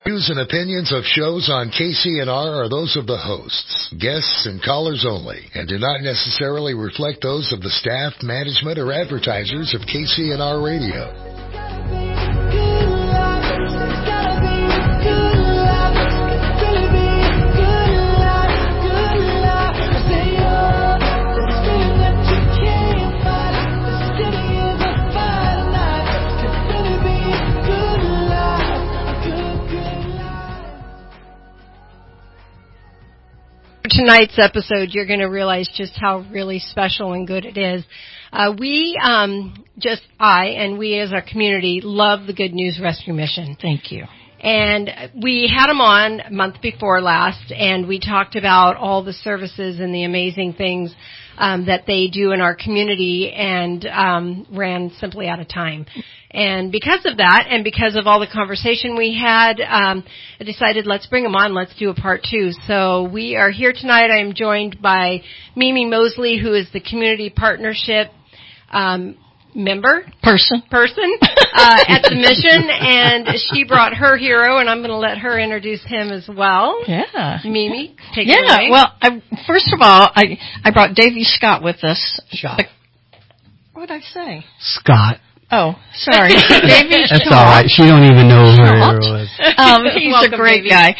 Views and opinions of shows on KCNR are those of the hosts, guests, and callers only, and do not necessarily reflect those of the staff, management, or advertisers of KCNR Radio. Tonight's episode, you're going to realize just how really special and good it is. We as our community love the Good News Rescue Mission. Thank you. And we had them on a month before last, and we talked about all the services and the amazing things that they do in our community, and ran simply out of time. And because of that, and because of all the conversation we had, I decided let's bring them on. Let's do a part 2. So we are here tonight. I am joined by Mimi Mosley, who is the community partnership person at the mission, and she brought her hero, and I'm going to let her introduce him as well. Yeah. Mimi, take it away. Yeah, well, first of all, I brought Davy Scott with us. What did I say? Scott. Oh, sorry. Davy That's all right. She don't even know who her hero was. He's Welcome, a great guy.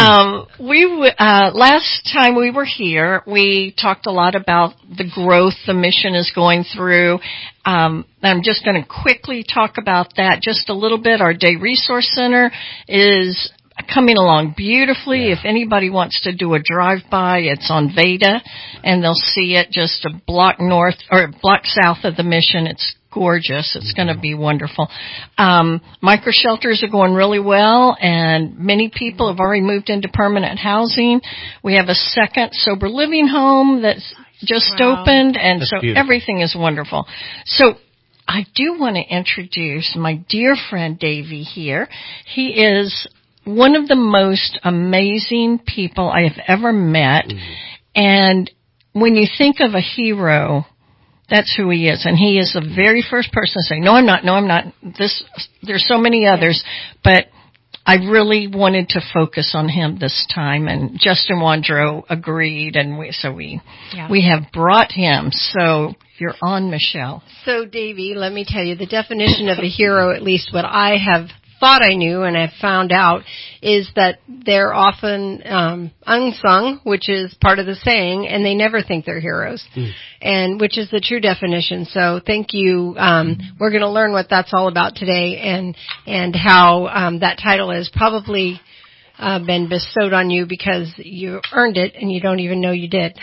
Last time we were here, we talked a lot about the growth the mission is going through. I'm just going to quickly talk about that just a little bit. Our Day Resource Center is coming along beautifully. Yeah. If anybody wants to do a drive-by, it's on Veda, and they'll see it just a block north or a block south of the mission. It's gorgeous. It's going to be wonderful. Micro shelters are going really well, and many people have already moved into permanent housing. We have a second sober living home that's just opened, and that's so beautiful. Everything is wonderful. So I do want to introduce my dear friend Davey here. He is one of the most amazing people I have ever met, and when you think of a hero, that's who he is. And he is the very first person to say, no, I'm not. There's so many others, but I really wanted to focus on him this time. And Justin Wandrow agreed, and we have brought him. So you're on, Michelle. So, Davey, let me tell you, the definition of a hero, at least what I have thought I knew and I found out, is that they're often unsung, which is part of the saying, and they never think they're heroes, and which is the true definition. So thank you. We're going to learn what that's all about today, and how that title has probably been bestowed on you because you earned it and you don't even know you did.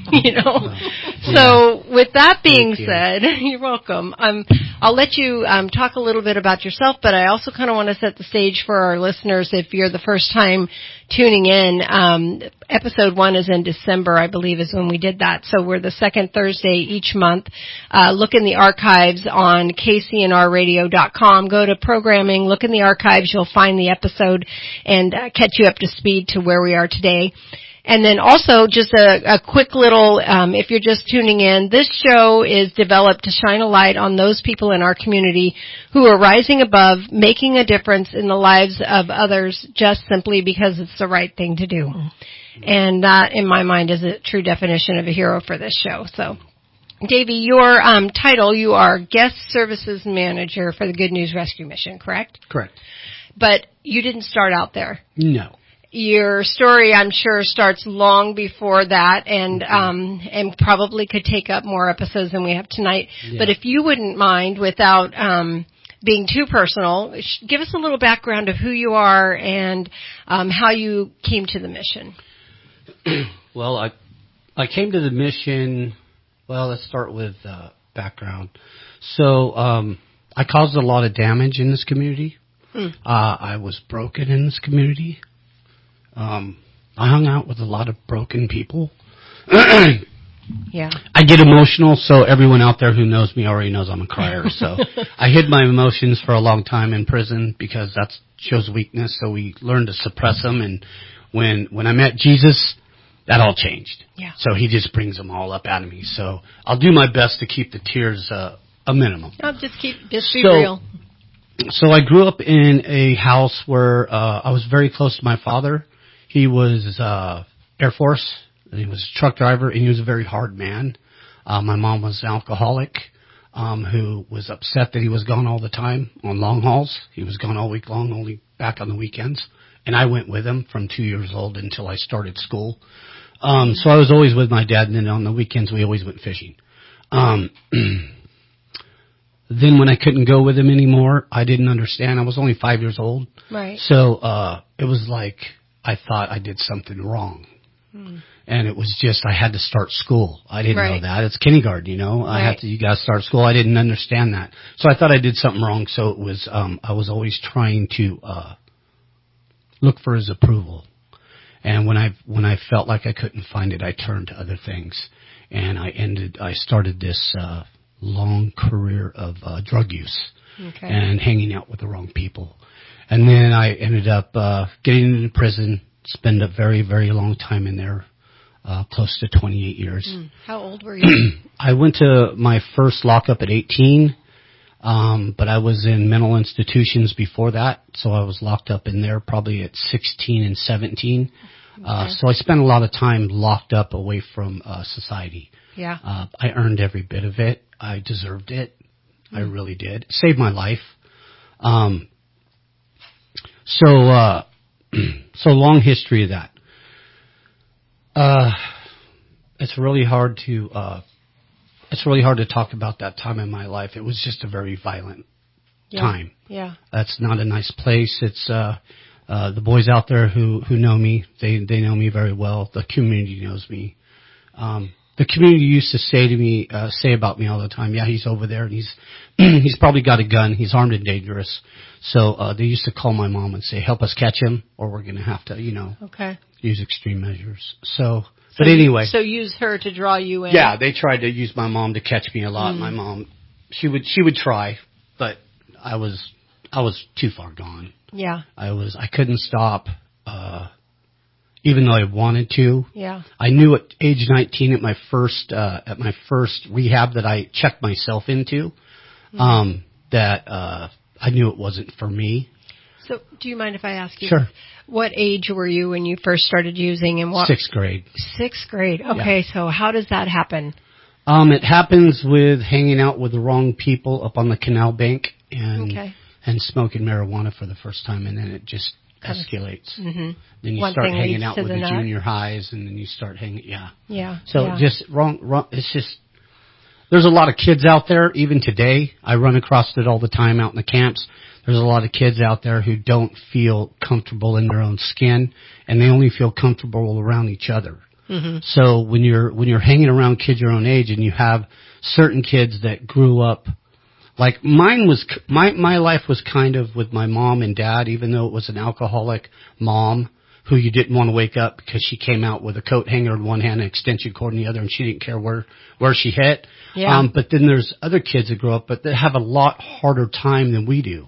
So with that being said, you're welcome. I'll let you talk a little bit about yourself, but I also kind of want to set the stage for our listeners. If you're the first time tuning in, episode 1 is in December, I believe, is when we did that. So we're the second Thursday each month. Look in the archives on kcnrradio.com. Go to programming, look in the archives. You'll find the episode and catch you up to speed to where we are today. And then also just a quick little, if you're just tuning in, this show is developed to shine a light on those people in our community who are rising above, making a difference in the lives of others just simply because it's the right thing to do. And that, in my mind, is a true definition of a hero for this show. So, Davey, your title, you are Guest Services Manager for the Good News Rescue Mission, correct? Correct. But you didn't start out there. No. Your story, I'm sure, starts long before that, and probably could take up more episodes than we have tonight. Yeah. But if you wouldn't mind, without being too personal, give us a little background of who you are and how you came to the mission. Well, I came to the mission. Well, let's start with background. So I caused a lot of damage in this community. I was broken in this community. I hung out with a lot of broken people. Yeah. I get emotional, so everyone out there who knows me already knows I'm a crier. So I hid my emotions for a long time in prison because that shows weakness. So we learned to suppress them. And when I met Jesus, that all changed. Yeah. So he just brings them all up out of me. So I'll do my best to keep the tears a minimum. Be real. So I grew up in a house where I was very close to my father. He was Air Force, and he was a truck driver, and he was a very hard man. My mom was an alcoholic who was upset that he was gone all the time on long hauls. He was gone all week long, only back on the weekends. And I went with him from 2 years old until I started school. So I was always with my dad, and then on the weekends we always went fishing. Then when I couldn't go with him anymore, I didn't understand. I was only 5 years old. Right. So it was like I thought I did something wrong. And it was just I had to start school. I didn't know that. It's kindergarten, you know. You got to start school. I didn't understand that. So I thought I did something wrong. So it was I was always trying to look for his approval. And when I felt like I couldn't find it, I turned to other things. And I started this long career of drug use and hanging out with the wrong people. And then I ended up getting into prison, spent a very, very long time in there, close to 28 years. How old were you? I went to my first lockup at 18, but I was in mental institutions before that, so I was locked up in there probably at 16 and 17. So I spent a lot of time locked up away from society. Yeah. I earned every bit of it. I deserved it. I really did. It saved my life. So long history of that. It's really hard to talk about that time in my life. It was just a very violent time. Yeah. That's not a nice place. It's, the boys out there who know me, they know me very well. The community knows me. The community used to say about me all the time, yeah, he's over there and he's probably got a gun. He's armed and dangerous. So, they used to call my mom and say, help us catch him or we're going to have to, use extreme measures. But anyway. So use her to draw you in. Yeah, they tried to use my mom to catch me a lot. My mom, she would try, but I was too far gone. Yeah. I couldn't stop, even though I wanted to. Yeah. I knew at age 19 at my first rehab that I checked myself into, that, I knew it wasn't for me. So do you mind if I ask you? Sure. What age were you when you first started using and what? 6th grade. 6th grade. Okay. Yeah. So how does that happen? It happens with hanging out with the wrong people up on the canal bank and smoking marijuana for the first time, and then it just escalates. Then you start hanging out with the junior highs, and then you start hanging. Yeah. Yeah. So just wrong. It's just there's a lot of kids out there. Even today, I run across it all the time out in the camps. There's a lot of kids out there who don't feel comfortable in their own skin, and they only feel comfortable around each other. So when you're hanging around kids your own age, and you have certain kids that grew up, like mine was, my life was kind of with my mom and dad, even though it was an alcoholic mom who you didn't want to wake up because she came out with a coat hanger in one hand and an extension cord in the other, and she didn't care where she hit. Yeah. But then there's other kids that grow up, but that have a lot harder time than we do.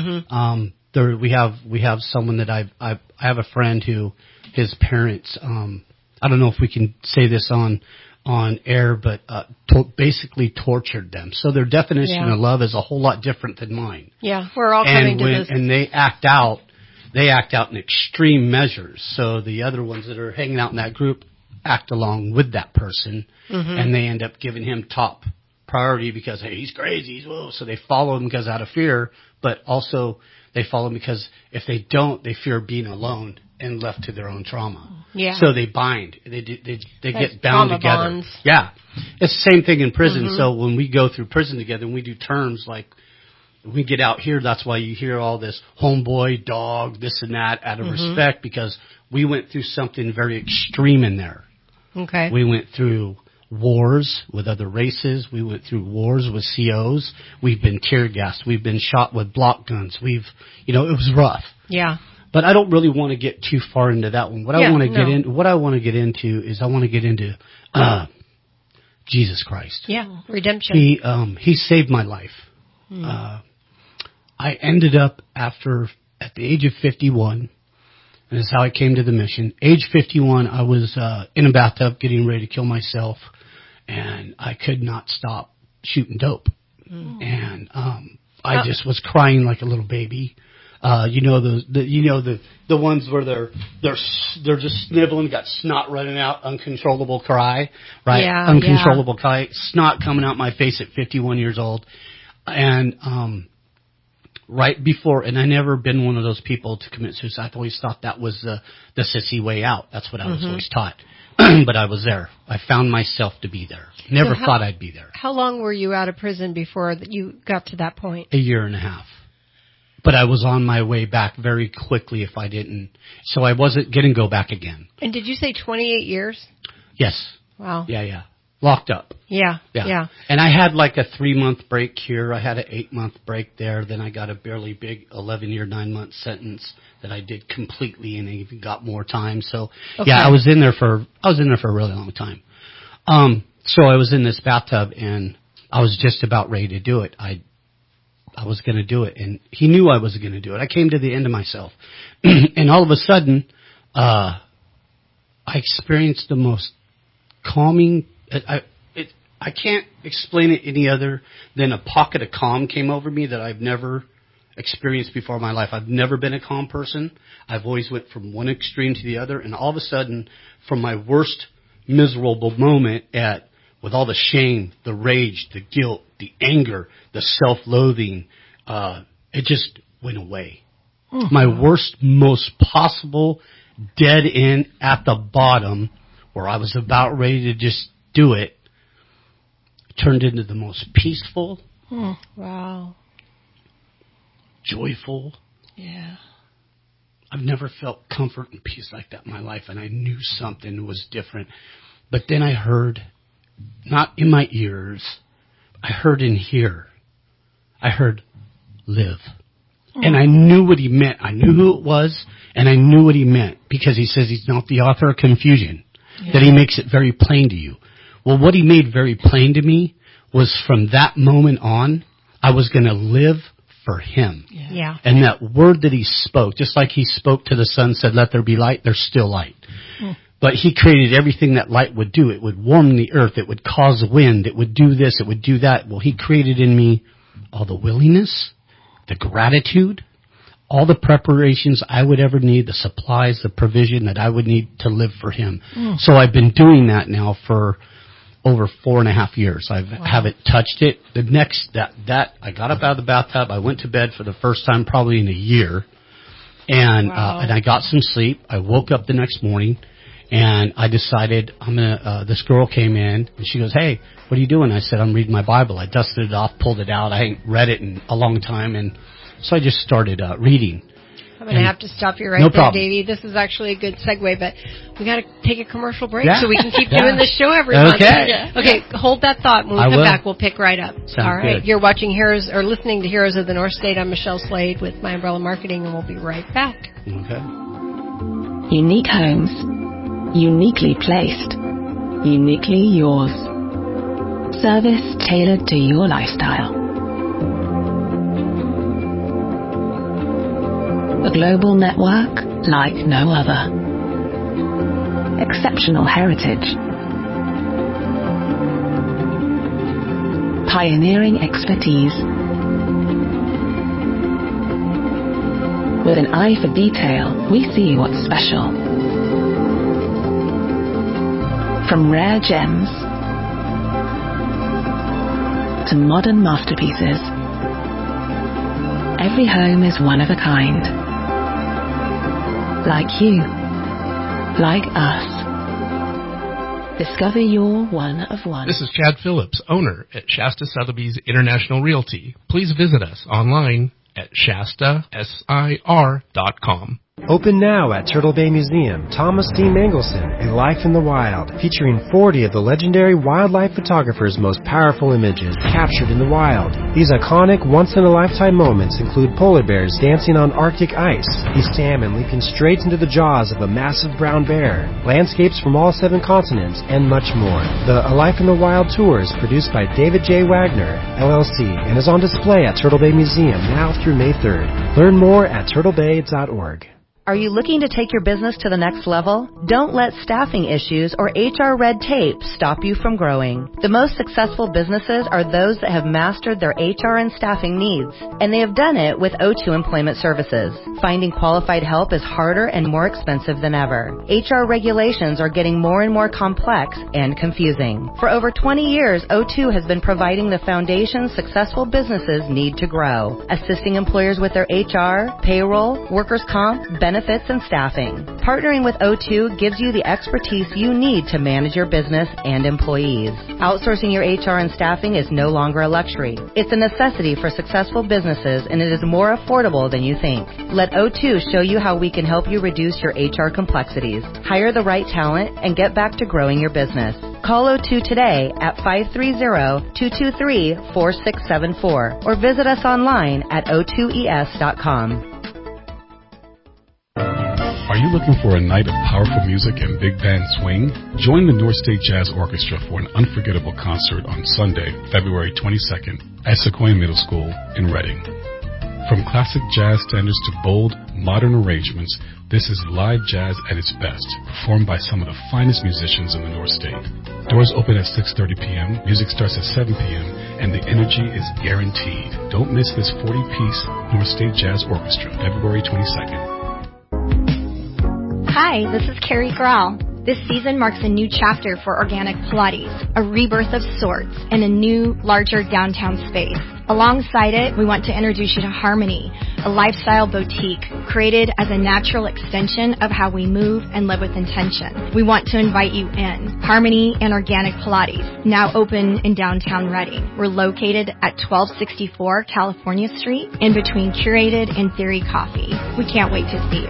We have someone that I have a friend who his parents, I don't know if we can say this on air, but basically tortured them. So their definition of love is a whole lot different than mine. Yeah, we're all coming to this. And they act out in extreme measures. So the other ones that are hanging out in that group act along with that person, and they end up giving him top priority because, hey, he's crazy. So they follow him because out of fear, but also they follow him because if they don't, they fear being alone and left to their own trauma. Yeah. So they bind. They get bound together. Bonds. Yeah. It's the same thing in prison. So when we go through prison together and we do terms like we get out here, that's why you hear all this homeboy, dog, this and that out of respect, because we went through something very extreme in there. Okay. We went through wars with other races. We went through wars with COs. We've been tear gassed. We've been shot with block guns. It was rough. Yeah. But I don't really want to get too far into that one. What I want to get into is I want to get into Jesus Christ. Yeah, redemption. He saved my life. I ended up at the age of 51, and that's how I came to the mission. Age 51, I was in a bathtub getting ready to kill myself, and I could not stop shooting dope. And I just was crying like a little baby. The ones where they're just sniveling, got snot running out, uncontrollable cry, right? Yeah, uncontrollable cry, snot coming out my face at 51 years old, and right before, and I never been one of those people to commit suicide. I always thought that was the sissy way out. That's what I was always taught. But I was there. I found myself to be there. Never thought I'd be there. How long were you out of prison before you got to that point? 1.5 years. But I was on my way back very quickly if I didn't. So I wasn't going to go back again. And did you say 28 years? Yes. Wow. Yeah. Locked up. Yeah. And I had like a 3-month break here. I had an 8-month break there. Then I got a barely big 11-year, 9-month sentence that I did completely, and I even got more time. So yeah, I was in there for a really long time. So I was in this bathtub, and I was just about ready to do it. I was going to do it, and he knew I was going to do it. I came to the end of myself, and all of a sudden, I experienced the most calming. I can't explain it any other than a pocket of calm came over me that I've never experienced before in my life. I've never been a calm person. I've always went from one extreme to the other, and all of a sudden, from my worst miserable moment with all the shame, the rage, the guilt, the anger, the self-loathing, it just went away. My worst, most possible dead end at the bottom, where I was about ready to just do it, turned into the most peaceful, joyful. Yeah. I've never felt comfort and peace like that in my life, and I knew something was different. But then I heard, not in my ears, I heard in here. I heard, live. And I knew what he meant. I knew who it was, and I knew what he meant, because he says he's not the author of confusion, that he makes it very plain to you. Well, what he made very plain to me was from that moment on, I was going to live for him. Yeah. And that word that he spoke, just like he spoke to the sun, said, let there be light, there's still light. But he created everything that light would do. It would warm the earth. It would cause wind. It would do this. It would do that. Well, he created in me all the willingness, the gratitude, all the preparations I would ever need, the supplies, the provision that I would need to live for him. So I've been doing that now for over 4.5 years. I haven't touched it. The next, I got up out of the bathtub. I went to bed for the first time probably in a year. And I got some sleep. I woke up the next morning, and I decided this girl came in, and she goes, hey, what are you doing? I said, I'm reading my Bible. I dusted it off, pulled it out. I ain't read it in a long time. And so I just started reading. I'm going to have to stop you right there, Davey. This is actually a good segue, but we got to take a commercial break so we can keep doing this show every month. Okay, hold that thought. When we come back, we'll pick right up. All right. Good. You're watching Heroes, or listening to Heroes of the North State. I'm Michelle Slade with My Umbrella Marketing, and we'll be right back. Okay. Unique homes. Uniquely placed. Uniquely yours. Service tailored to your lifestyle. A global network like no other. Exceptional heritage. Pioneering expertise. With an eye for detail, we see what's special. From rare gems to modern masterpieces, every home is one of a kind. Like you, like us. Discover your one of one. This is Chad Phillips, owner at Shasta Sotheby's International Realty. Please visit us online at shastasir.com. Open now at Turtle Bay Museum, Thomas D. Mangelson, A Life in the Wild, featuring 40 of the legendary wildlife photographer's most powerful images captured in the wild. These iconic, once-in-a-lifetime moments include polar bears dancing on Arctic ice, a salmon leaping straight into the jaws of a massive brown bear, landscapes from all 7 continents, and much more. The A Life in the Wild tour is produced by David J. Wagner, LLC, and is on display at Turtle Bay Museum now through May 3rd. Learn more at turtlebay.org. Are you looking to take your business to the next level? Don't let staffing issues or HR red tape stop you from growing. The most successful businesses are those that have mastered their HR and staffing needs, and they have done it with O2 Employment Services. Finding qualified help is harder and more expensive than ever. HR regulations are getting more and more complex and confusing. For over 20 years, O2 has been providing the foundation successful businesses need to grow, assisting employers with their HR, payroll, workers' comp, benefits, and staffing. Partnering with O2 gives you the expertise you need to manage your business and employees. Outsourcing your HR and staffing is no longer a luxury. It's a necessity for successful businesses, and it is more affordable than you think. Let O2 show you how we can help you reduce your HR complexities, hire the right talent, and get back to growing your business. Call O2 today at 530-223-4674 or visit us online at o2es.com. Are you looking for a night of powerful music and big band swing? Join the North State Jazz Orchestra for an unforgettable concert on Sunday, February 22nd at Sequoia Middle School in Reading. From classic jazz standards to bold, modern arrangements, this is live jazz at its best, performed by some of the finest musicians in the North State. Doors open at 6:30 p.m., music starts at 7 p.m., and the energy is guaranteed. Don't miss this 40-piece North State Jazz Orchestra, February 22nd. Hi, this is Carrie Grau. This season marks a new chapter for Organic Pilates, a rebirth of sorts in a new, larger downtown space. Alongside it, we want to introduce you to Harmony, a lifestyle boutique created as a natural extension of how we move and live with intention. We want to invite you in. Harmony and Organic Pilates, now open in downtown Reading. We're located at 1264 California Street, in between Curated and Theory Coffee. We can't wait to see you.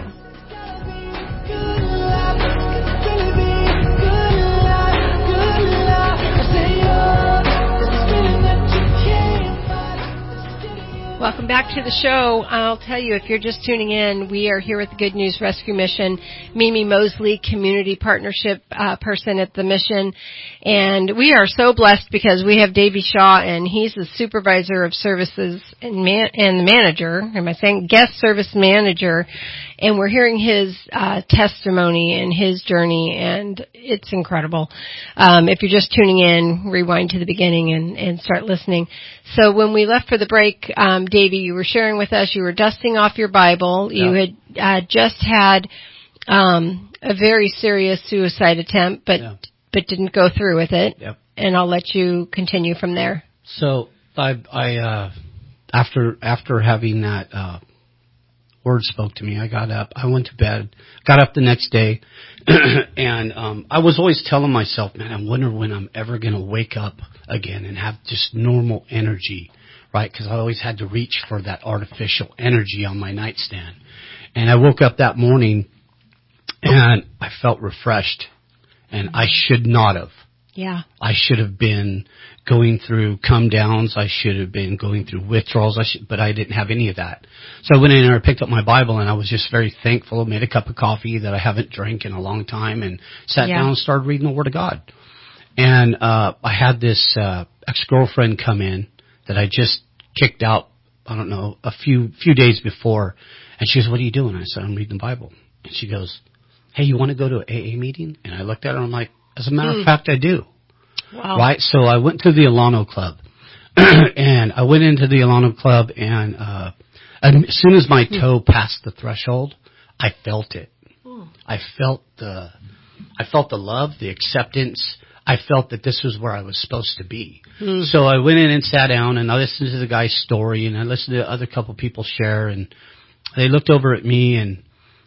Welcome back to the show. I'll tell you, if you're just tuning in, we are here with the Good News Rescue Mission. Mimi Mosley, Community Partnership person at the mission. And we are so blessed because we have Davey Shaw, and he's the Supervisor of Services and the Manager, am I saying, Guest Service Manager. And we're hearing his testimony and his journey, and it's incredible. If you're just tuning in, rewind to the beginning and start listening. So when we left for the break, Davey, you were sharing with us, you were dusting off your Bible. Yep. You had just had a very serious suicide attempt, but didn't go through with it. Yep. And I'll let you continue from there. So I after having that word spoke to me, I got up, I went to bed, got up the next day, and I was always telling myself, man, I wonder when I'm ever going to wake up again and have just normal energy, right? Because I always had to reach for that artificial energy on my nightstand. And I woke up that morning, and I felt refreshed, and I should not have. Yeah. I should have been going through come downs. I should have been going through withdrawals. But I didn't have any of that. So I went in and I picked up my Bible, and I was just very thankful. I made a cup of coffee that I haven't drank in a long time, and sat down and started reading the Word of God. And I had this ex-girlfriend come in that I just kicked out, I don't know, a few days before. And she goes, "What are you doing?" I said, "I'm reading the Bible." And she goes, "Hey, you want to go to an AA meeting?" And I looked at her, and I'm like, as a matter of fact, I do. Wow. Right? So I went to the Alano Club. And I went into the Alano Club, and as soon as my toe passed the threshold, I felt it. I felt the love, the acceptance. I felt that this was where I was supposed to be. So I went in and sat down, and I listened to the guy's story, and I listened to other couple people share, and they looked over at me, and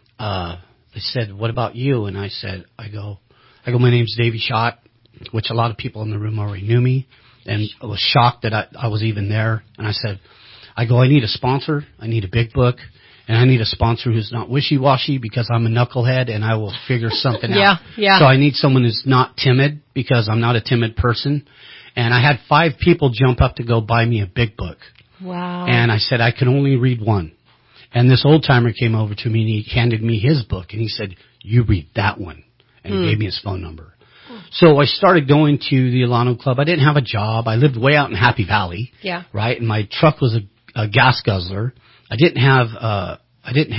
they said, "What about you?" And I said, I go, "My name's Davey Shaw," which a lot of people in the room already knew me, and I was shocked that I was even there. And I said, "I need a sponsor. I need a big book, and I need a sponsor who's not wishy-washy, because I'm a knucklehead and I will figure something out. Yeah. So I need someone who's not timid, because I'm not a timid person." And I had 5 people jump up to go buy me a big book. Wow. And I said, I can only read one. And this old-timer came over to me, and he handed me his book, and he said, "You read that one." And he gave me his phone number. So I started going to the Alano Club. I didn't have a job. I lived way out in Happy Valley. Yeah. Right? And my truck was a gas guzzler. I didn't have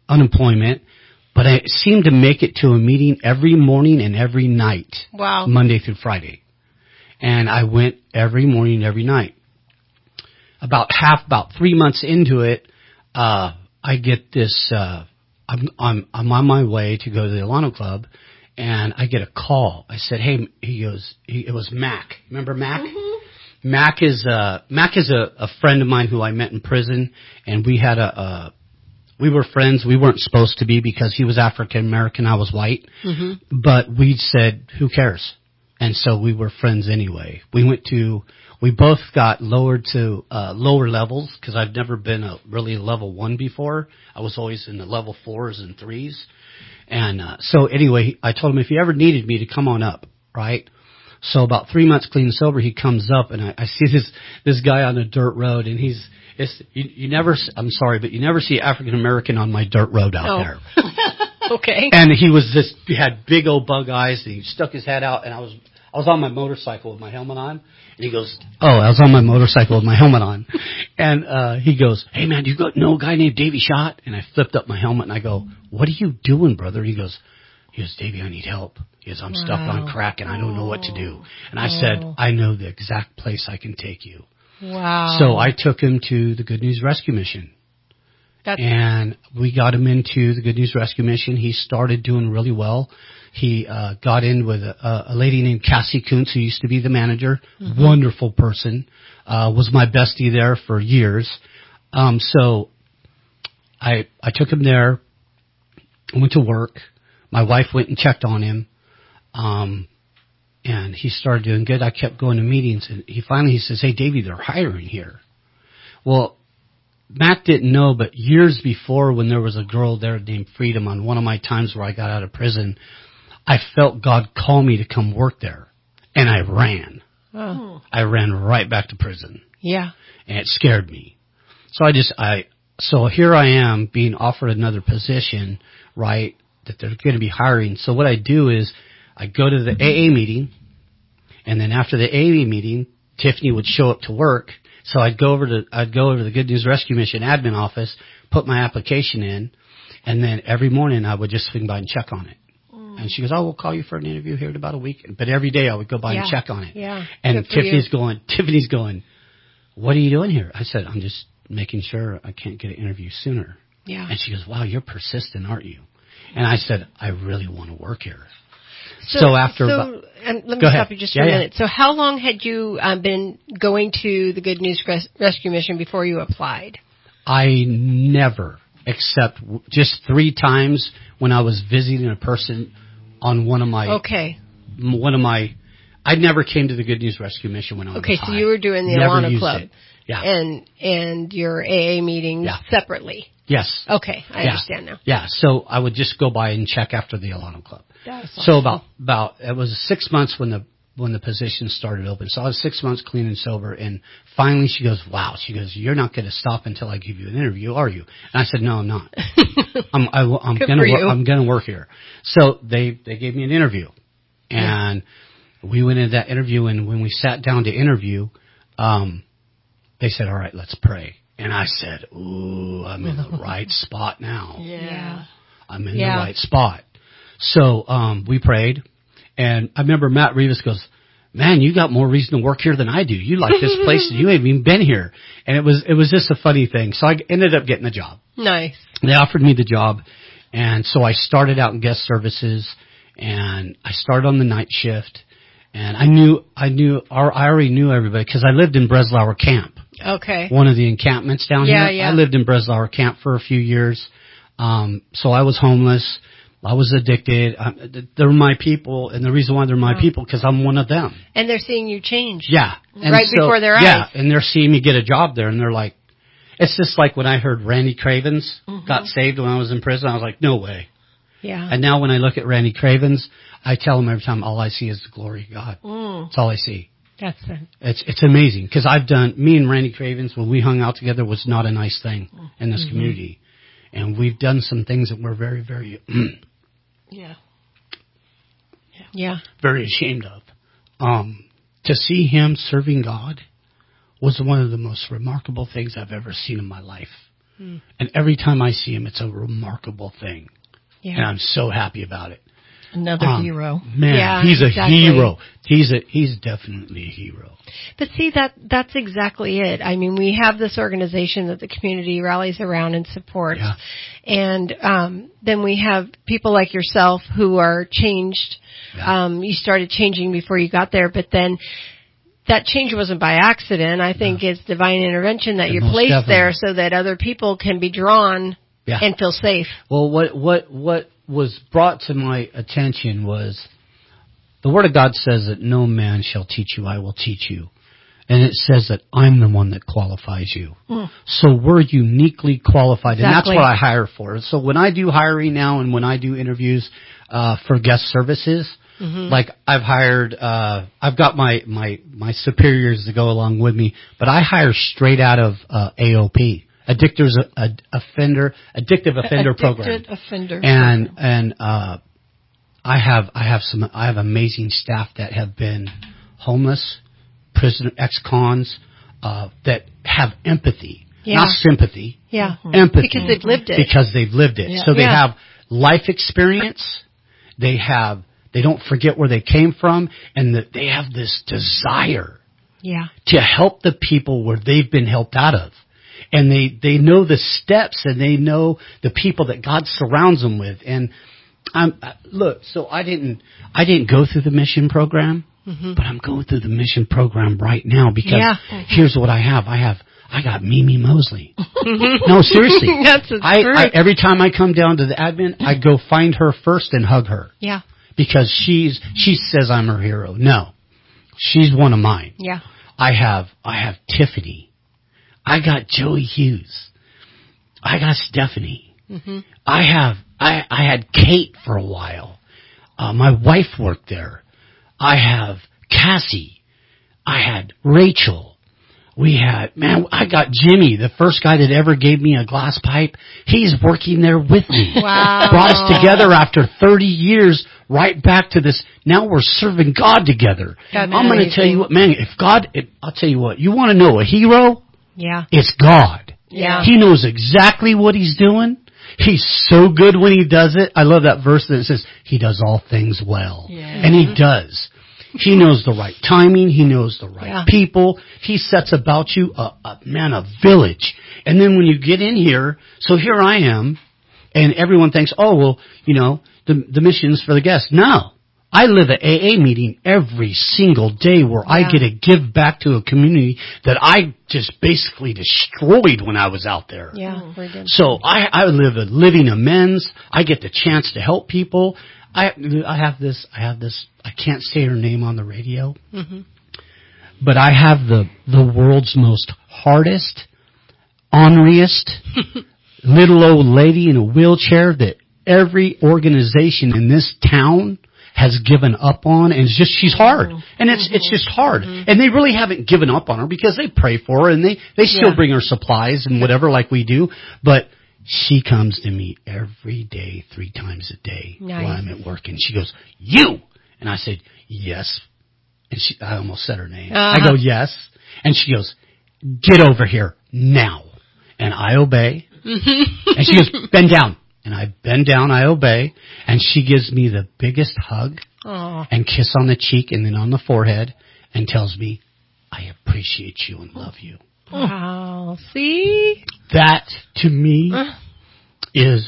unemployment, but I seemed to make it to a meeting every morning and every night. Wow. Monday through Friday. And I went every morning, every night. About 3 months into it, I get this, I'm on my way to go to the Alano Club, and I get a call. I said, hey, it was Mac. Remember Mac? Mm-hmm. Mac is a friend of mine who I met in prison, and we had we were friends. We weren't supposed to be because he was African American, I was white. Mm-hmm. But we said, who cares? And so we were friends anyway. We both got lowered to lower levels because I've never been really level 1 before. I was always in the level 4s and 3s. And so anyway, I told him if he ever needed me to come on up, right? So about 3 months clean and sober, he comes up, and I see this guy on a dirt road, and you never, I'm sorry, but you never see African American on my dirt road out there. Okay. And he had big old bug eyes, and he stuck his head out, and I was on my motorcycle with my helmet on, and he goes, I was on my motorcycle with my helmet on, and he goes, hey man, do you know a guy named Davey Schott? And I flipped up my helmet, and I go, what are you doing, brother? He goes, Davey, I need help. He goes, I'm stuck on crack, and I don't know what to do. And I said, I know the exact place I can take you. Wow. So I took him to the Good News Rescue Mission. And we got him into the Good News Rescue Mission. He started doing really well. He got in with a lady named Cassie Kuntz, who used to be the manager. Mm-hmm. Wonderful person. Was my bestie there for years. So I took him there. I went to work. My wife went and checked on him. And he started doing good. I kept going to meetings, and he says, hey, Davey, they're hiring here. Well, Matt didn't know, but years before, when there was a girl there named Freedom, on one of my times where I got out of prison, I felt God call me to come work there, and I ran. Oh. I ran right back to prison. Yeah. And it scared me. So here I am being offered another position, right, that they're going to be hiring. So what I do is I go to the AA meeting, and then after the AA meeting, Tiffany would show up to work. So I'd go over to the Good News Rescue Mission admin office, put my application in, and then every morning I would just swing by and check on it. Mm. And she goes, we'll call you for an interview here in about a week. But every day I would go by and check on it. Yeah. And Tiffany's going, what are you doing here? I said, I'm just making sure I can't get an interview sooner. Yeah. And she goes, wow, you're persistent, aren't you? And I said, I really want to work here. Let me stop you just for a minute. So how long had you been going to the Good News Rescue Mission before you applied? I never, except just 3 times when I was visiting a person on one of my... Okay. I never came to the Good News Rescue Mission when I was high. Okay, so you were doing the Alano Club. It. Yeah. And your AA meetings separately. Yes. Okay, I understand now. Yeah, so I would just go by and check after the Alano Club. That's awesome. So about it was 6 months when the position started open. So I was 6 months clean and sober, and finally she goes, wow. She goes, you're not going to stop until I give you an interview, are you? And I said, no, I'm not. I'm going to work here. So they gave me an interview, and we went into that interview, and when we sat down to interview, they said, all right, let's pray. And I said, ooh, I'm in the right spot now. Yeah. I'm in the right spot. So we prayed, and I remember Matt Rivas goes, man, you got more reason to work here than I do. You like this place, and you haven't even been here. And it was just a funny thing. So I ended up getting the job. Nice. They offered me the job, and so I started out in guest services, and I started on the night shift. And I already knew everybody because I lived in Breslauer Camp. Okay. One of the encampments down here. Yeah. I lived in Breslauer Camp for a few years. So I was homeless. I was addicted. They're my people, and the reason why they're my people because I'm one of them. And they're seeing you change. Yeah. And before their eyes. Yeah, and they're seeing me get a job there, and they're like, it's just like when I heard Randy Cravens got saved when I was in prison. I was like, no way. Yeah. And now when I look at Randy Cravens, I tell him every time, all I see is the glory of God. That's all I see. That's it. It's amazing because me and Randy Cravens, when we hung out together, was not a nice thing in this community. And we've done some things that we're very, very, very ashamed of. To see him serving God was one of the most remarkable things I've ever seen in my life. And every time I see him, it's a remarkable thing. Yeah. And I'm so happy about it. Another hero. Man, he's a hero. He's definitely a hero. But see, that's exactly it. I mean, we have this organization that the community rallies around and supports. Yeah. And then we have people like yourself who are changed. Yeah. You started changing before you got there, but then that change wasn't by accident. I think it's divine intervention that you're placed there so that other people can be drawn and feel safe. Well, what was brought to my attention was the Word of God says that no man shall teach you, I will teach you. And it says that I'm the one that qualifies you. So we're uniquely qualified, and that's what I hire for. So when I do hiring now and when I do interviews for guest services, like I've hired, I've got my superiors to go along with me, but I hire straight out of AOP. Addictive offender program. And I have amazing staff that have been homeless, prisoner, ex-cons, that have empathy, not sympathy. Empathy. Because they've lived it. Because they've lived it. So they have life experience. They don't forget where they came from, and that they have this desire to help the people where they've been helped out of. And they know the steps, and they know the people that God surrounds them with. And so I didn't go through the mission program, but I'm going through the mission program right now because here's what I have. I got Mimi Mosley. No, seriously. That's I every time I come down to the admin, I go find her first and hug her. Yeah. Because she says I'm her hero. No. She's one of mine. Yeah. I have Tiffany. I got Joey Hughes. I got Stephanie. I had Kate for a while. My wife worked there. I have Cassie. I had Rachel. I got Jimmy, the first guy that ever gave me a glass pipe. He's working there with me. Wow. Brought us together after 30 years, right back to this. Now we're serving God together. I'm going to tell you what, man, I'll tell you what, you want to know a hero? Yeah. It's God. Yeah. He knows exactly what he's doing. He's so good when he does it. I love that verse that says, he does all things well. Yeah. And he does. He knows the right timing. He knows the right people. He sets about you a village. And then when you get in here, so here I am, and everyone thinks, oh, well, the mission's for the guests. No. I live at AA meeting every single day where I get to give back to a community that I just basically destroyed when I was out there. Yeah, very good. So I live a living amends. I get the chance to help people. I have this, I can't say her name on the radio, but I have the world's most hardest, orneriest little old lady in a wheelchair that every organization in this town has given up on, and she's hard. And it's just hard. And they really haven't given up on her because they pray for her and they still bring her supplies and whatever like we do. But she comes to me every day, 3 times a day while I'm at work. And she goes, you! And I said, yes. And I almost said her name. I go, yes. And she goes, get over here now. And I obey. And she goes, bend down. And I bend down, I obey, and she gives me the biggest hug and kiss on the cheek and then on the forehead and tells me, I appreciate you and love you. Wow. See? That, to me, is,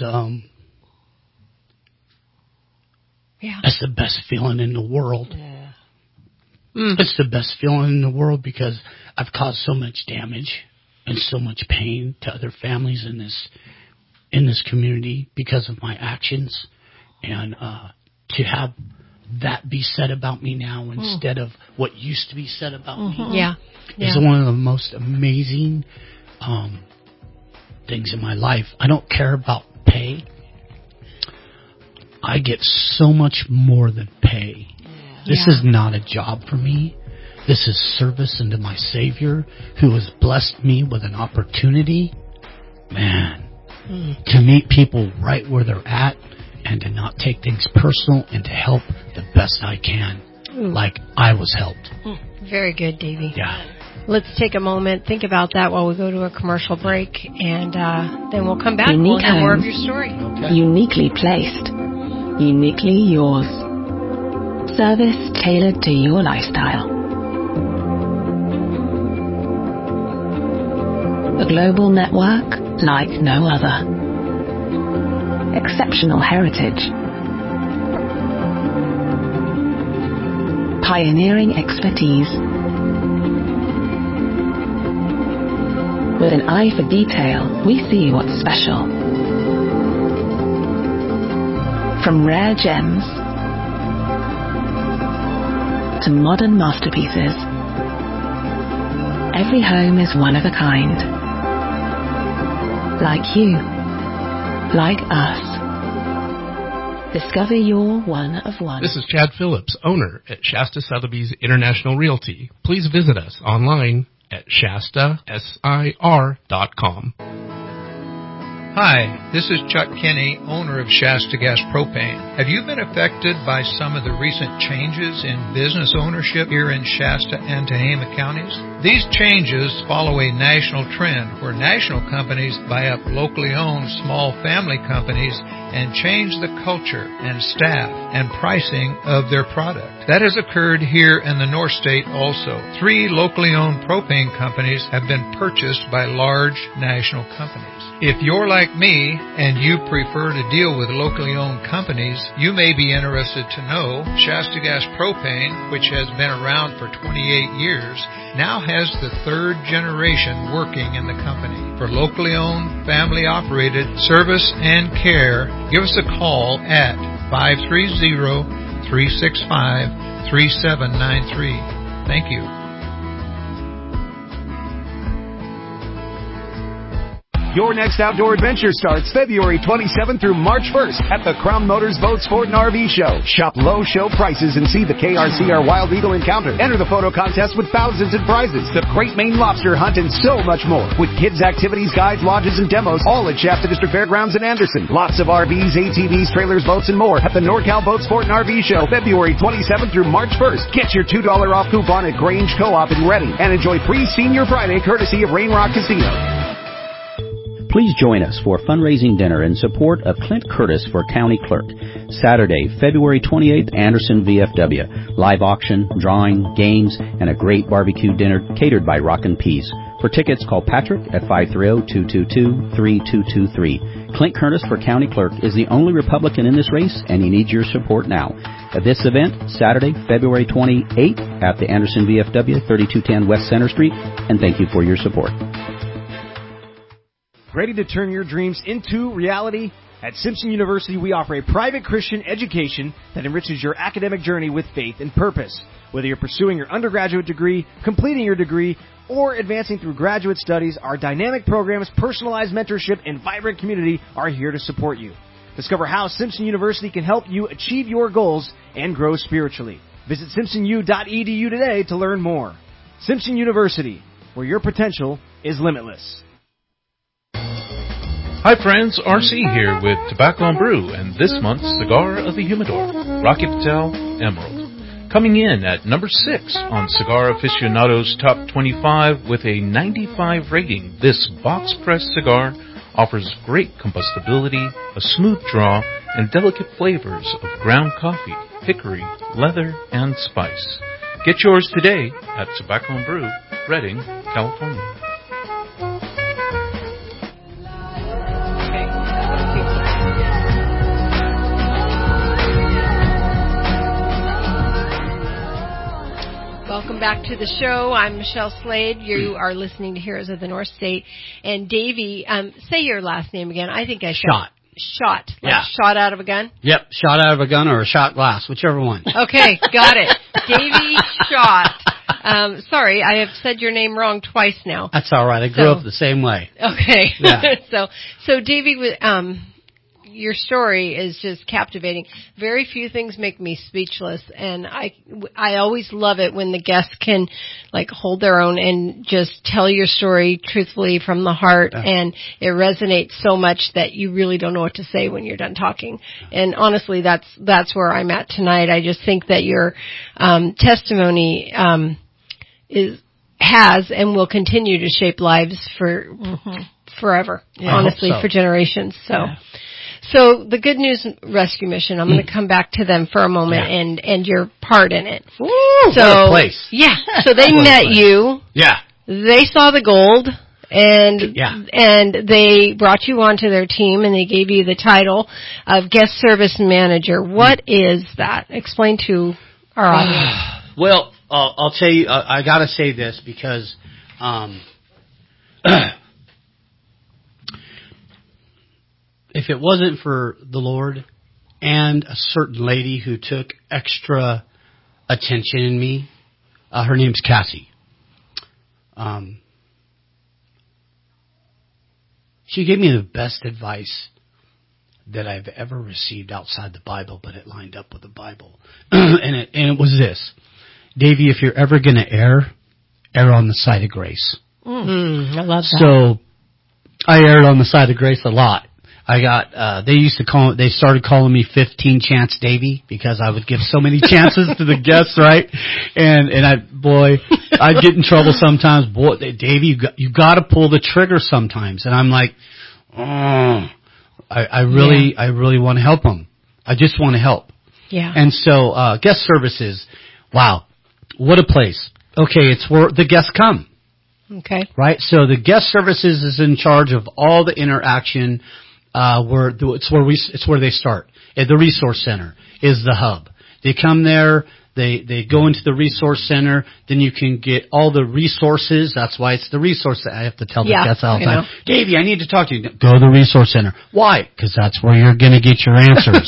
that's the best feeling in the world. Yeah. It's the best feeling in the world because I've caused so much damage and so much pain to other families in this community because of my actions, and to have that be said about me now instead of what used to be said about me is one of the most amazing things in my life. I don't care about pay. I get so much more than pay. This is not a job for me. This is service unto my Savior who has blessed me with an opportunity. Man, to meet people right where they're at and to not take things personal and to help the best I can, like I was helped. Very good, Davey. Yeah. Let's take a moment, think about that while we go to a commercial break, and then we'll come back and we'll hear more of your story. Okay. Uniquely placed. Uniquely yours. Service tailored to your lifestyle. A global network like no other. Exceptional heritage. Pioneering expertise. With an eye for detail, we see what's special. From rare gems to modern masterpieces, every home is one of a kind. Like you, like us. Discover your one of one. This is Chad Phillips, owner at Shasta Sotheby's International Realty. Please visit us online at shastasir.com. Hi, this is Chuck Kinney, owner of Shasta Gas Propane. Have you been affected by some of the recent changes in business ownership here in Shasta and Tehama counties? These changes follow a national trend where national companies buy up locally owned small family companies and change the culture and staff and pricing of their product. That has occurred here in the North State also. 3 locally owned propane companies have been purchased by large national companies. If you're like me and you prefer to deal with locally owned companies, you may be interested to know Shasta Gas Propane, which has been around for 28 years, now has the 3rd generation working in the company. For locally owned, family operated service and care, give us a call at 530-365-3793. Thank you. Your next outdoor adventure starts February 27th through March 1st at the Crown Motors Boat Sport and RV Show. Shop low show prices and see the KRCR Wild Eagle Encounter. Enter the photo contest with thousands in prizes, the Great Maine Lobster Hunt, and so much more. With kids' activities, guides, lodges, and demos, all at Shasta District Fairgrounds in Anderson. Lots of RVs, ATVs, trailers, boats, and more at the NorCal Boat Sport and RV Show, February 27th through March 1st. Get your $2 off coupon at Grange Co-op in Reading and enjoy free Senior Friday courtesy of Rain Rock Casino. Please join us for a fundraising dinner in support of Clint Curtis for County Clerk. Saturday, February 28th, Anderson VFW. Live auction, drawing, games, and a great barbecue dinner catered by Rockin' Peas. For tickets, call Patrick at 530-222-3223. Clint Curtis for County Clerk is the only Republican in this race, and he needs your support now. At this event, Saturday, February 28th, at the Anderson VFW, 3210 West Center Street, and thank you for your support. Ready to turn your dreams into reality? At Simpson University, we offer a private Christian education that enriches your academic journey with faith and purpose. Whether you're pursuing your undergraduate degree, completing your degree, or advancing through graduate studies, our dynamic programs, personalized mentorship, and vibrant community are here to support you. Discover how Simpson University can help you achieve your goals and grow spiritually. Visit simpsonu.edu today to learn more. Simpson University, where your potential is limitless. Hi friends, RC here with Tobacco and Brew and this month's Cigar of the Humidor, Rocky Patel Emerald. Coming in at number 6 on Cigar Aficionado's Top 25 with a 95 rating, this box-pressed cigar offers great combustibility, a smooth draw, and delicate flavors of ground coffee, hickory, leather, and spice. Get yours today at Tobacco and Brew, Redding, California. Welcome back to the show. I'm Michelle Slade. You are listening to Heroes of the North State. And Davey, say your last name again. I think I said Shot. Shot. Like yeah. Shot out of a gun? Yep. Shot out of a gun or a shot glass, whichever one. Okay, got it. Davey Shot. Sorry, I have said your name wrong twice now. That's all right. I grew up the same way. Okay. Yeah. So Davey, your story is just captivating. Very few things make me speechless, and I always love it when the guests can like hold their own and just tell your story truthfully from the heart, and it resonates so much that you really don't know what to say when you're done talking. And honestly, that's where I'm at tonight. I just think that your testimony has and will continue to shape lives for forever, honestly, for generations. So the Good News Rescue Mission, I'm going to come back to them for a moment and your part in it. Ooh, what a place. Yeah. So they met you. Yeah. They saw the gold. And they brought you onto their team, and they gave you the title of Guest Service Manager. What is that? Explain to our audience. Well, I'll tell you, I got to say this because if it wasn't for the Lord and a certain lady who took extra attention in me, her name's Cassie. She gave me the best advice that I've ever received outside the Bible, but it lined up with the Bible. and it was this. Davey, if you're ever going to err on the side of grace. I love that. So I erred on the side of grace a lot. I got, they started calling me 15 Chance Davey because I would give so many chances to the guests, right? And I'd get in trouble sometimes. Boy, Davey, you got to pull the trigger sometimes. And I'm like, I really want to help them. I just want to help. Yeah. And so, guest services, wow, what a place. Okay, it's where the guests come. Okay. Right? So the guest services is in charge of all the interaction. It's where they start. At the resource center is the hub. They come there, they go into the resource center, then you can get all the resources. That's why it's the resource center. I have to tell the guests all the time, Davey, I need to talk to you. Go to the resource center. Why? Because that's where you're going to get your answers.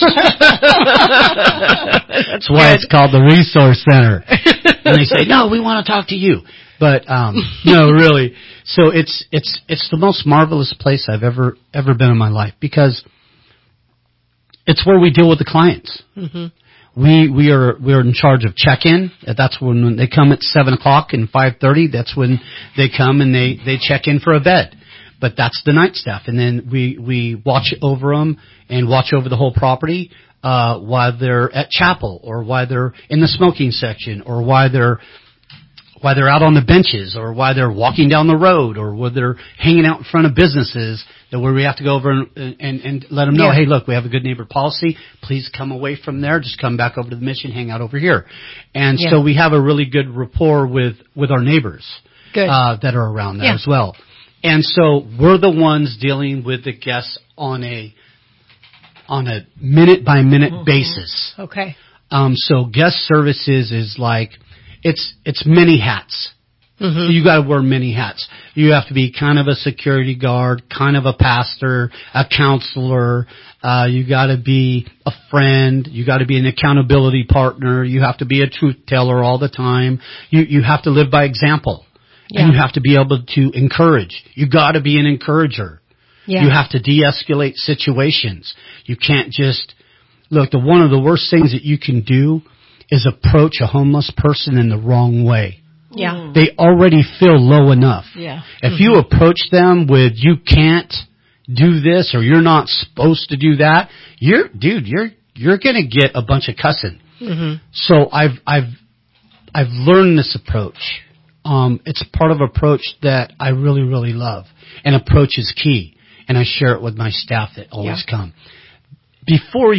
That's why it's called the resource center. And they say, no, we want to talk to you. But no, really. So it's the most marvelous place I've ever been in my life because it's where we deal with the clients. Mm-hmm. We are in charge of check-in. That's when they come at 7:00 and 5:30. That's when they come and they check in for a bed. But that's the night staff, and then we watch over them and watch over the whole property while they're at chapel or while they're in the smoking section or while they're out on the benches or while they're walking down the road or where they're hanging out in front of businesses where we have to go over and let them know, hey, look, we have a good neighbor policy. Please come away from there. Just come back over to the mission, hang out over here. And so we have a really good rapport with our neighbors that are around there as well. And so we're the ones dealing with the guests on a minute-by-minute basis. Okay. So guest services is like, it's many hats. Mm-hmm. You got to wear many hats. You have to be kind of a security guard, kind of a pastor, a counselor. You got to be a friend. You got to be an accountability partner. You have to be a truth teller all the time. You have to live by example. Yeah. And you have to be able to encourage. You got to be an encourager. Yeah. You have to de-escalate situations. You can't just look. One of the worst things that you can do is approach a homeless person in the wrong way. Yeah. They already feel low enough. Yeah. If you approach them with you can't do this or you're not supposed to do that, you're going to get a bunch of cussing. Mm-hmm. So I've learned this approach. It's part of approach that I really, really love. And approach is key. And I share it with my staff that always come. Before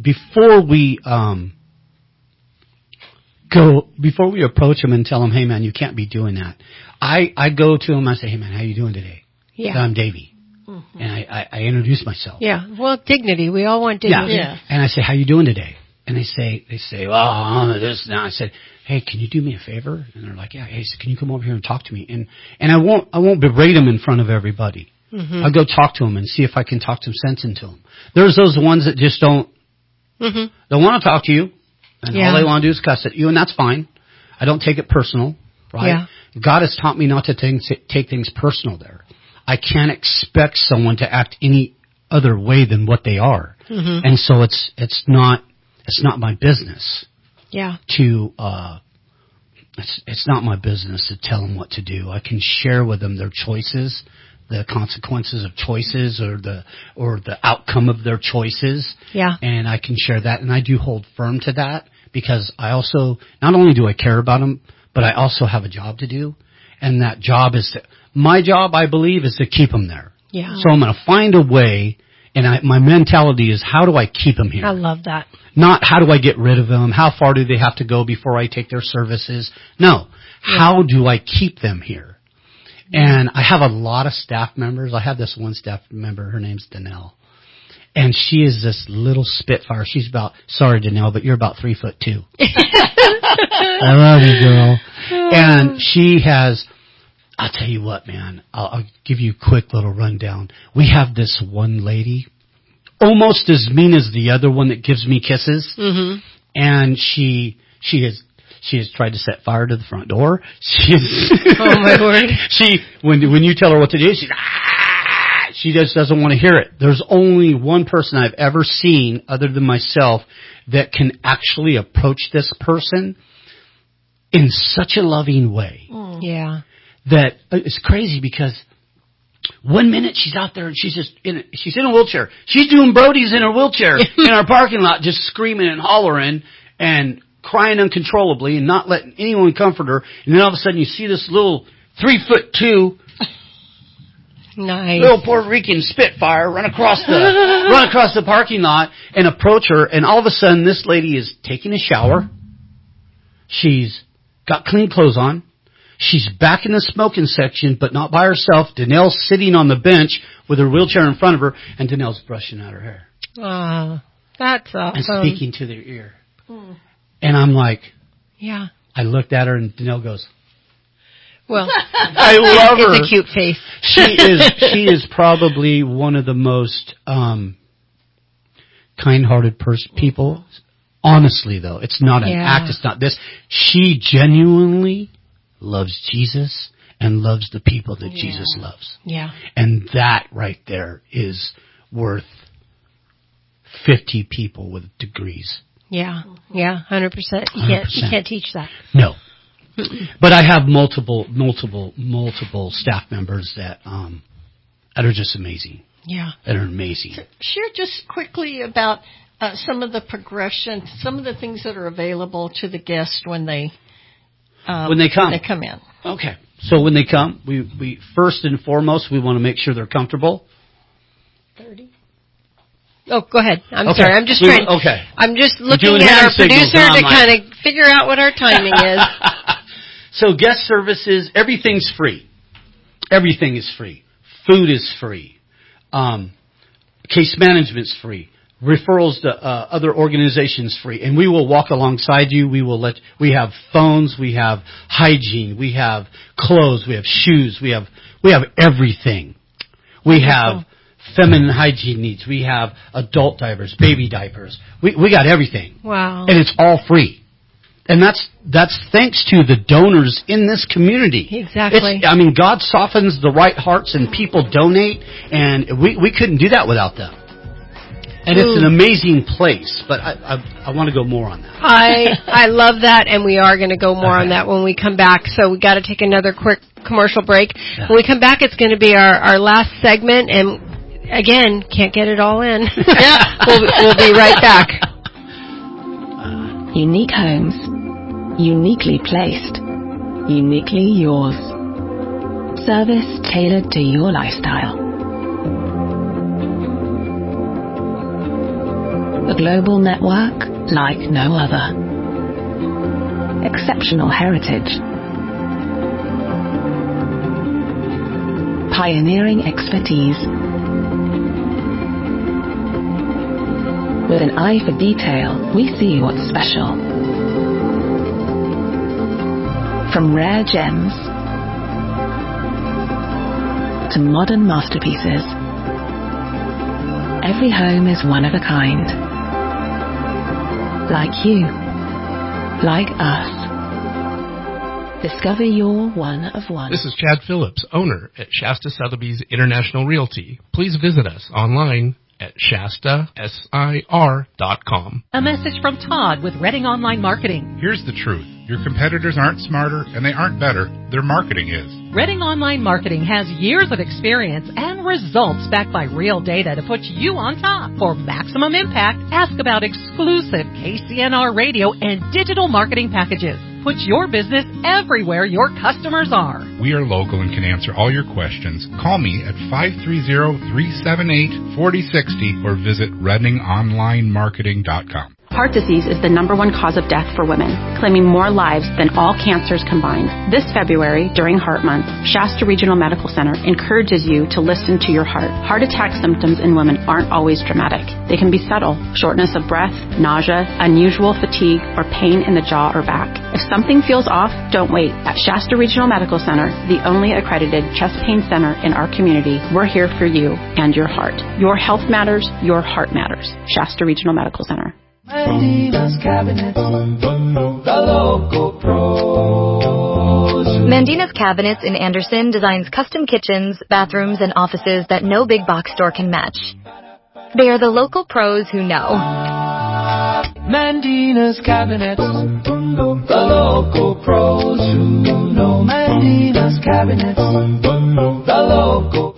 we approach them and tell them, hey man, you can't be doing that. I go to them, I say, hey man, how you doing today? Yeah. I'm Davey. Mm-hmm. And I introduce myself. Yeah. Well, dignity. We all want dignity. Yeah. And I say, how you doing today? And they say, well, this now. I said, hey, can you do me a favor? And they're like, yeah. Hey, so can you come over here and talk to me? And I won't berate them in front of everybody. Mm-hmm. I'll go talk to them and see if I can talk some sense into them. There's those ones that just don't want to talk to you. And all they want to do is cuss at you, and that's fine. I don't take it personal, right? Yeah. God has taught me not to take things personal there. I can't expect someone to act any other way than what they are. Mm-hmm. And so it's not my business. Yeah. It's not my business to tell them what to do. I can share with them their choices, the consequences of choices or the outcome of their choices. Yeah. And I can share that, and I do hold firm to that because I also, not only do I care about them, but I also have a job to do, And that job my job, I believe, is to keep them there. Yeah. So I'm going to find a way, and my mentality is, how do I keep them here? I love that. Not how do I get rid of them? How far do they have to go before I take their services? No. How do I keep them here? And I have a lot of staff members. I have this one staff member. Her name's Danelle. And she is this little spitfire. She's sorry, Danelle, but you're about 3'2". I love you, girl. And she has, I'll tell you what, man, I'll give you a quick little rundown. We have this one lady, almost as mean as the other one that gives me kisses. Mm-hmm. And she has tried to set fire to the front door. Oh my word. When you tell her what to do, she just doesn't want to hear it. There's only one person I've ever seen other than myself that can actually approach this person in such a loving way. Yeah. That it's crazy, because 1 minute she's out there and she's in a wheelchair. She's doing Brody's in her wheelchair in our parking lot, just screaming and hollering and crying uncontrollably and not letting anyone comfort her. And then all of a sudden you see this little 3'2" nice little Puerto Rican spitfire run across the parking lot and approach her. And all of a sudden this lady is taking a shower. She's got clean clothes on. She's back in the smoking section, but not by herself. Danelle's sitting on the bench with her wheelchair in front of her, and Danelle's brushing out her hair. That's awesome. And speaking to their ear. And I'm like, yeah. I looked at her, and Danelle goes, well, I love her. It's a cute face. She is probably one of the most kind-hearted people. Honestly, though, it's not an act. It's not this. She genuinely loves Jesus and loves the people that Jesus loves. Yeah. And that right there is worth 50 people with degrees. Yeah. Yeah, 100%. You can't teach that. No. But I have multiple staff members that are just amazing. Yeah. That are amazing. Share just quickly about some of the progression, some of the things that are available to the guest when they come in. Okay. So when they come, we first and foremost, we want to make sure they're comfortable. 30. Oh, go ahead. I'm sorry. I'm just trying. Okay. I'm just looking at our producer to kind of figure out what our timing is. So guest services, everything's free. Everything is free. Food is free. Case management's free. Referrals to other organizations free. And we will walk alongside you. We have phones, we have hygiene, we have clothes, we have shoes, we have everything. We have feminine hygiene needs. We have adult diapers, baby diapers. We got everything. Wow. And it's all free. And that's thanks to the donors in this community. Exactly. God softens the right hearts and people donate, and we couldn't do that without them. And it's an amazing place, but I want to go more on that. I love that, and we are going to go more on that when we come back. So we got to take another quick commercial break. Yeah. When we come back, it's going to be our last segment, and again, can't get it all in. We'll be right back. Unique homes, uniquely placed, uniquely yours. Service tailored to your lifestyle. A global network like no other. Exceptional heritage. Pioneering expertise. With an eye for detail, we see what's special. From rare gems to modern masterpieces, every home is one of a kind. Like you, like us. Discover your one of one. This is Chad Phillips, owner at Shasta Sotheby's International Realty. Please visit us online at ShastaSIR.com. A message from Todd with Redding Online Marketing. Here's the truth. Your competitors aren't smarter and they aren't better. Their marketing is. Redding Online Marketing has years of experience and results backed by real data to put you on top. For maximum impact, ask about exclusive KCNR radio and digital marketing packages. puts your business everywhere your customers are. We are local and can answer all your questions. Call me at 530-378-4060 or visit ReddingOnlineMarketing.com. Heart disease is the number one cause of death for women, claiming more lives than all cancers combined. This February, during Heart Month, Shasta Regional Medical Center encourages you to listen to your heart. Heart attack symptoms in women aren't always dramatic. They can be subtle: shortness of breath, nausea, unusual fatigue, or pain in the jaw or back. If something feels off, don't wait. At Shasta Regional Medical Center, the only accredited chest pain center in our community, we're here for you and your heart. Your health matters, your heart matters. Shasta Regional Medical Center. Mandina's Cabinets, the local pros. Mandina's Cabinets in Anderson designs custom kitchens, bathrooms, and offices that no big box store can match. They are the local pros who know. Mandina's Cabinets, the local pros who know. Mandina's Cabinets, the local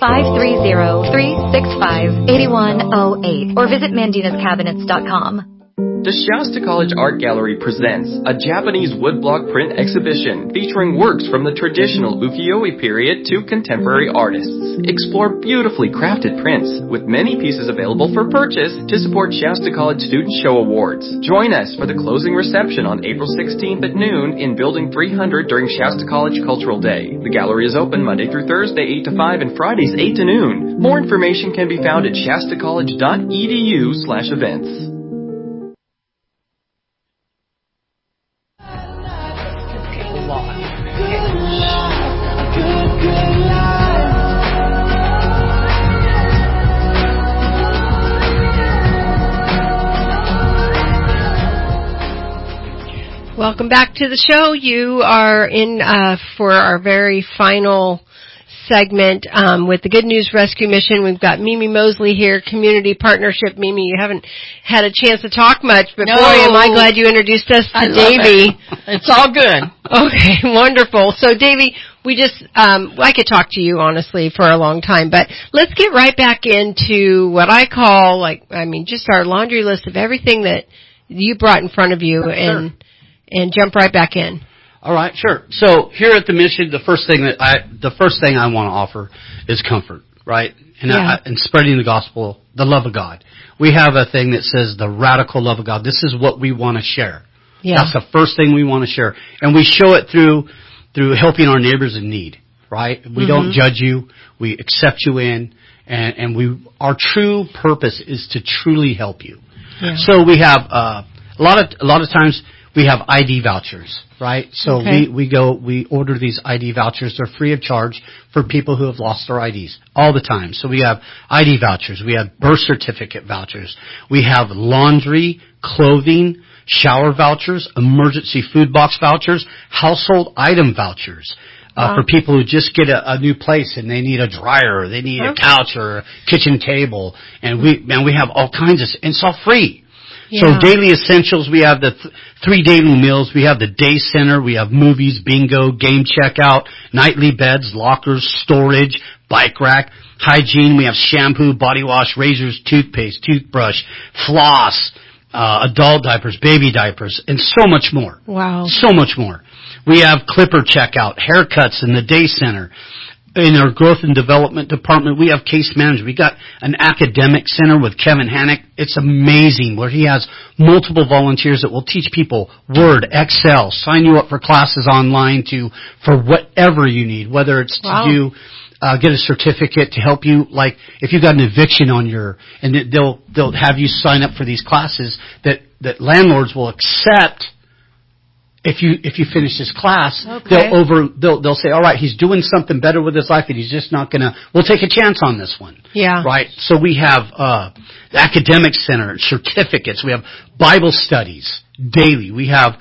530-365-8108 or visit mandinascabinets.com. The Shasta College Art Gallery presents a Japanese woodblock print exhibition featuring works from the traditional ukiyo-e period to contemporary artists. Explore beautifully crafted prints with many pieces available for purchase to support Shasta College Student Show Awards. Join us for the closing reception on April 16th at noon in Building 300 during Shasta College Cultural Day. The gallery is open Monday through Thursday 8 to 5 and Fridays 8 to noon. More information can be found at shastacollege.edu/events. Welcome back to the show. You are in for our very final segment with the Good News Rescue Mission. We've got Mimi Mosley here, Community Partnership. Mimi, you haven't had a chance to talk much, but boy, am I glad you introduced us to Davey. It's all good. Okay, wonderful. So, Davey, we just, I could talk to you, honestly, for a long time, but let's get right back into what I call, just our laundry list of everything that you brought in front of you and jump right back in. All right, sure. So here at the mission, the first thing I want to offer is comfort, right? And spreading the gospel, the love of God. We have a thing that says the radical love of God. This is what we want to share. Yeah. That's the first thing we want to share, and we show it through helping our neighbors in need, right? We don't judge you. We accept you in, and our true purpose is to truly help you. Yeah. So we have a lot of times. We have ID vouchers, right? So we order these ID vouchers. They're free of charge for people who have lost their IDs all the time. So we have ID vouchers. We have birth certificate vouchers. We have laundry, clothing, shower vouchers, emergency food box vouchers, household item vouchers. For people who just get a new place and they need a dryer or they need a couch or a kitchen table. And we have all kinds of, and it's all free. Yeah. So daily essentials, we have the 3 daily meals, we have the day center, we have movies, bingo, game checkout, nightly beds, lockers, storage, bike rack, hygiene, we have shampoo, body wash, razors, toothpaste, toothbrush, floss, adult diapers, baby diapers, and so much more. Wow. So much more. We have clipper checkout, haircuts in the day center. In our growth and development department, we have case management. We got an academic center with Kevin Hannock. It's amazing where he has multiple volunteers that will teach people Word, Excel, sign you up for classes online for whatever you need, whether it's to get a certificate to help you, like if you got an eviction and they'll have you sign up for these classes that landlords will accept. If you finish this class, they'll say, all right, he's doing something better with his life, and he's just not we'll take a chance on this one. Yeah. Right? So we have, the academic center, certificates. We have Bible studies daily. We have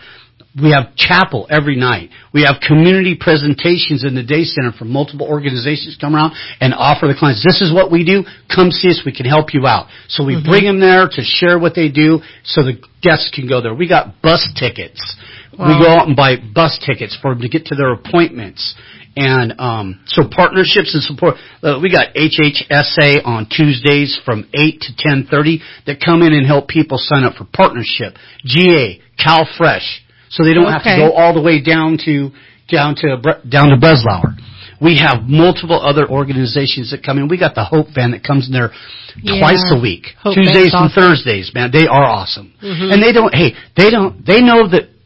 chapel every night. We have community presentations in the day center from multiple organizations come around and offer the clients, this is what we do. Come see us. We can help you out. So we bring them there to share what they do so the guests can go there. We got bus tickets. Wow. We go out and buy bus tickets for them to get to their appointments. And so partnerships and support. We got HHSA on Tuesdays from 8 to 10:30 that come in and help people sign up for partnership. GA, CalFresh, so they don't have to go all the way down to Breslauer. We have multiple other organizations that come in. We got the Hope Van that comes in there twice a week, Hope Tuesdays and Thursdays. Man, they are awesome. Mm-hmm. And they know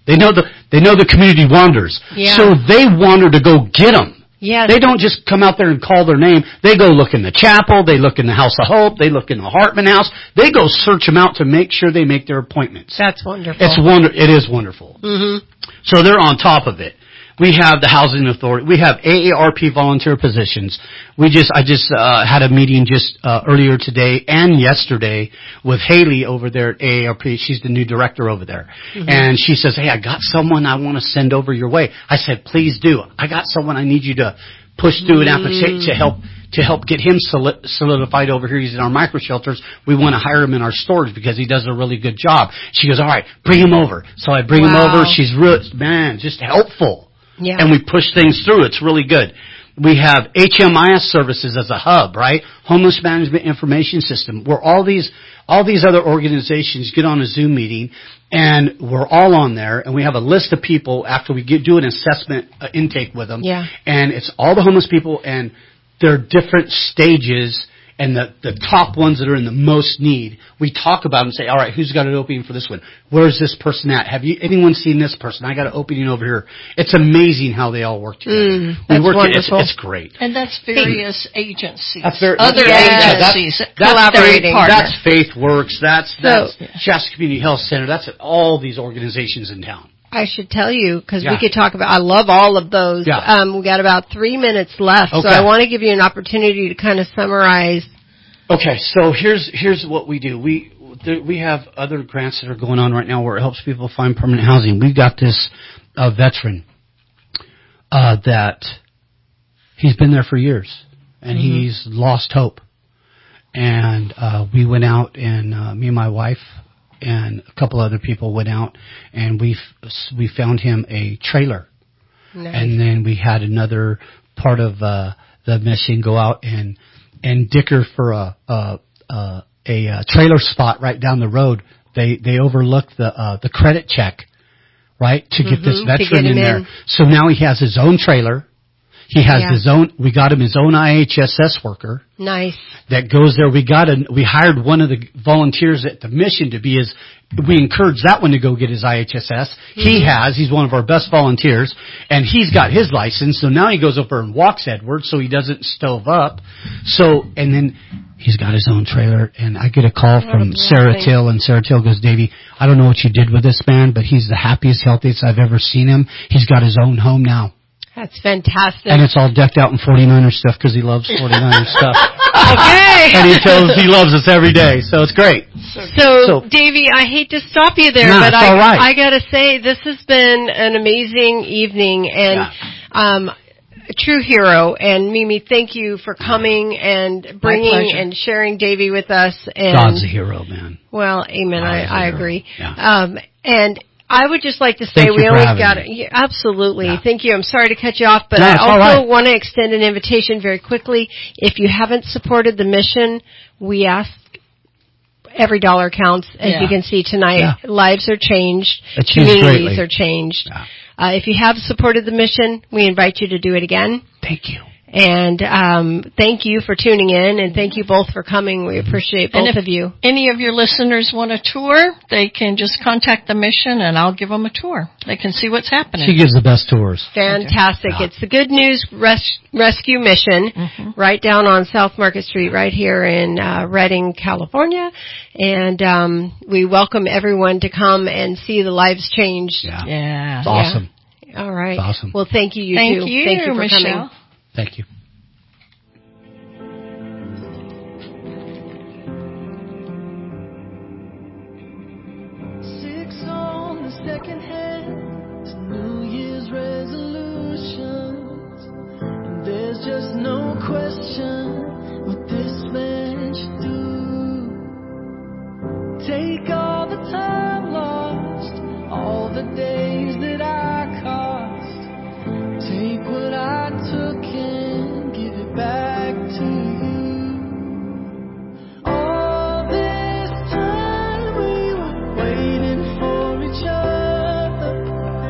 the community wanders, so they wander to go get them. Yes. They don't just come out there and call their name. They go look in the chapel. They look in the House of Hope. They look in the Hartman House. They go search them out to make sure they make their appointments. That's wonderful. It is wonderful. Mm-hmm. So they're on top of it. We have the Housing Authority. We have AARP volunteer positions. I just had a meeting just earlier today and yesterday with Haley over there at AARP. She's the new director over there. Mm-hmm. And she says, hey, I got someone I want to send over your way. I said, please do. I got someone I need you to push through an application to help get him solidified over here. He's in our micro shelters. We want to hire him in our stores because he does a really good job. She goes, all right, bring him over. So I bring him over. She's just helpful. Yeah. And we push things through. It's really good. We have HMIS services as a hub, right? Homeless Management Information System, where all these other organizations get on a Zoom meeting, and we're all on there, and we have a list of people after we do an assessment intake with them. Yeah. And it's all the homeless people, and their different stages, and the top ones that are in the most need, we talk about and say, all right, who's got an opening for this one? Where's this person at? Have anyone seen this person? I got an opening over here. It's amazing how they all work together. That's wonderful. It's great. And that's various agencies. Other agencies collaborating. That's FaithWorks. That's Shasta Community Health Center. That's all these organizations in town. I should tell you, because we could talk about, I love all of those. Yeah. We got about 3 minutes left, so I want to give you an opportunity to kind of summarize. Okay, so here's what we do. We have other grants that are going on right now where it helps people find permanent housing. We've got this veteran that he's been there for years, and he's lost hope. And we went out, and me and my wife and a couple other people went out, and we found him a trailer. Nice. And then we had another part of the mission go out and dicker for a trailer spot right down the road. They overlooked the credit check, right, to get this veteran in there. So now he has his own trailer. He has his own. We got him his own IHSS worker. Nice. That goes there. We hired one of the volunteers at the mission to be his. We encouraged that one to go get his IHSS. Mm-hmm. He's one of our best volunteers, and he's got his license. So now he goes over and walks Edwards, so he doesn't stove up. So and then he's got his own trailer, and I get a call from Sarah Till, and Sarah Till goes, Davey, I don't know what you did with this man, but he's the happiest, healthiest I've ever seen him. He's got his own home now. That's fantastic. And it's all decked out in 49er stuff because he loves 49er stuff. Okay. And he loves us every day, so it's great. So Davey, I hate to stop you there, but I got to say this has been an amazing evening, and a true hero. And Mimi, thank you for coming and bringing and sharing Davey with us. And God's a hero, man. Well, amen. I agree. Yeah. And I would just like to say we only got it. Yeah, absolutely. Yeah. Thank you. I'm sorry to cut you off, but I also want to extend an invitation very quickly. If you haven't supported the mission, we ask every dollar counts. As you can see tonight, lives are changed. Communities are changed. Yeah. If you have supported the mission, we invite you to do it again. Thank you. And thank you for tuning in, and thank you both for coming. We appreciate both of you. Any of your listeners want a tour, they can just contact the mission, and I'll give them a tour. They can see what's happening. She gives the best tours. Fantastic. Yeah. It's the Good News Rescue Mission, right down on South Market Street, right here in Redding, California. And we welcome everyone to come and see the lives changed. Yeah. It's awesome. All right. It's awesome. Well, thank you, Thank two. you, Thank you for Michelle. coming. Thank you. Second hand to New Year's resolutions, and there's just no question what this man should do. Take all the time lost, all the days that I cost, take what I took and give it back to you. All this time we were waiting for each other,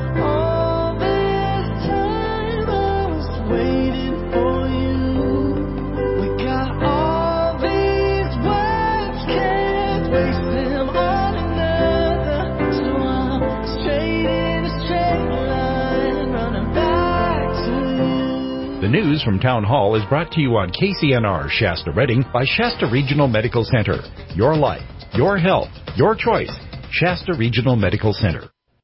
news from Town Hall is brought to you on KCNR Shasta Redding by Shasta Regional Medical Center. Your life, your health, your choice. Shasta Regional Medical Center.